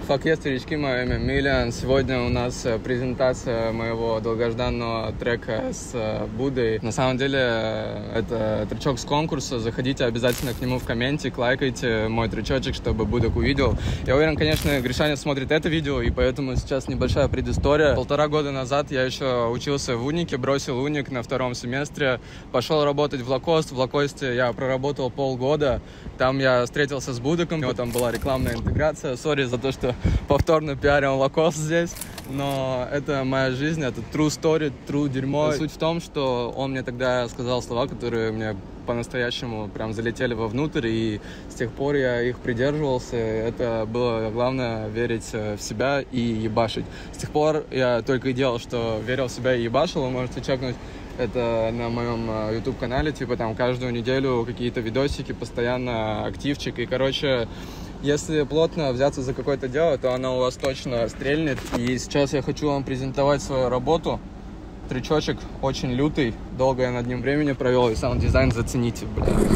Fuck yes, старички, мое имя Миллиан. Сегодня у нас презентация моего долгожданного трека с Будой. На самом деле, это тречок с конкурса. Заходите обязательно к нему в комментик, лайкайте мой тречочек, чтобы Будок увидел. Я уверен, конечно, Гришаня смотрит это видео, и поэтому сейчас небольшая предыстория. 1,5 года назад я еще учился в Унике, бросил Уник на 2-м семестре, пошел работать в Лакост. В Лакосте я проработал полгода. Там я встретился с Будоком, у него там была рекламная интеграция. Сори за то, что повторно пиарил Лакост здесь, но это моя жизнь, это true story, true дерьмо. Суть в том, что он мне тогда сказал слова, которые мне по-настоящему прям залетели вовнутрь, и с тех пор я их придерживался. Это было главное — верить в себя и ебашить. С тех пор я только и делал, что верил в себя и ебашил. Вы можете чекнуть это на моем YouTube-канале, типа там каждую неделю какие-то видосики, постоянно активчик. И, короче, если плотно взяться за какое-то дело, то оно у вас точно стрельнет. И сейчас я хочу вам презентовать свою работу. Тречочек очень лютый, долго я над ним времени провел, и саунд-дизайн зацените,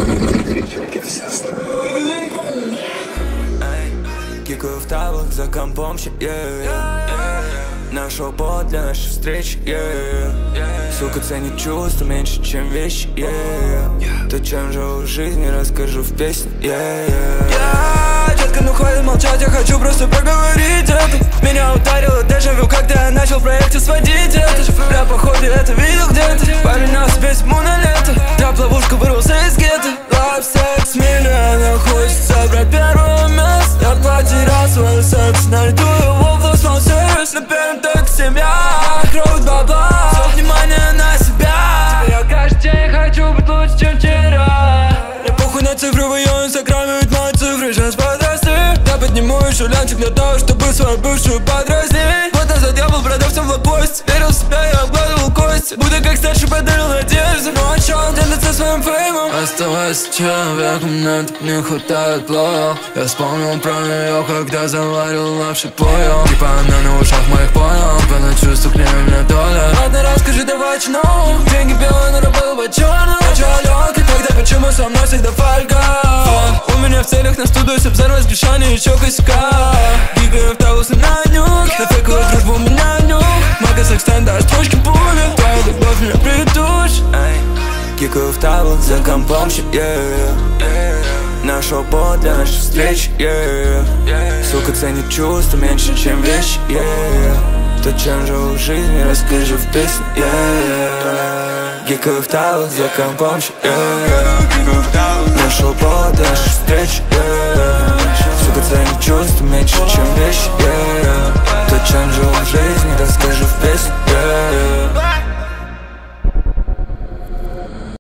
Кикаю в таблах за компом, нашел повод для нашей встречи, Сука ценит чувства меньше, чем вещи, То, чем живу в жизни, расскажу в песне, Детка, ну хватит молчать, я хочу просто поговорить это. Меня ударило дежавю, когда я начал в проекте сводить это. Я походу это видел где-то, поменялся весь ему на лето. Трап-ловушка вырвался из гетто. Love, секс, миллион, хочется брать первое место. Я потерял свой секс, найду его в лосмал сервис. На первом так семья, кровь бабла, все внимание на себя. Теперь я каждый день хочу быть лучше, чем вчера. Мне похуй на цифры в ее инстаграме, ведь мои цифры сейчас подросли. Я подниму еще лянчик для того, чтобы свою бывшую подразнить. Год назад я был продавцем в лакосте, верил в себя, я обгладывал кости. Буду как старший, подарил надежду. Ну а чё он делится своим феймом? Оставайся человеком, мне так не хватает плоя. Я вспомнил про нее, когда заварил лапши поем. Типа она на ушах моих понял, на чувствах не у меня доля. Ладно, расскажи, давай чином. Деньги белые, но работал по черному. А чё, Аленка, тогда почему со мной всегда фольга? У меня в целях на студию взорвать Гришаня еще косяка. Гигаю в таблусы на нюк, на фейковую дружбу у меня нюк. Мага секстайн, да, строчки пули, твоя любовь меня придушит. Гигаю в таблук за компом, нашел повод для нашей встречи, Сука ценит чувства меньше, чем вещи, То, чем живу в жизни, расскажу в песне, Гигаю в таблук за компом, нашел повод для нашей встречи, Сука ценит чувства меньше, чем вещи, То, чем живу